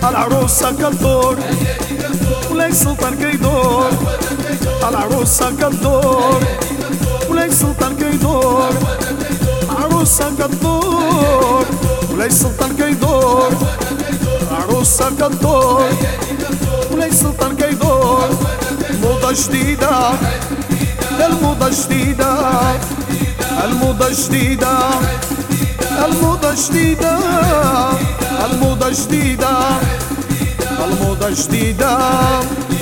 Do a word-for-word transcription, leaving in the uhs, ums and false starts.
العروسة كالدور ولاي سلطان كيدور، العروسة كالدور ولاي سلطان كيدور، عروسة كالدور ولاي سلطان كيدور، عروسة كالدور ولاي سلطان كيدور. موضة جديدة الموضة جديدة الموضة جديدة الموضة جديدة الموضة جديدة الموضة جديدة.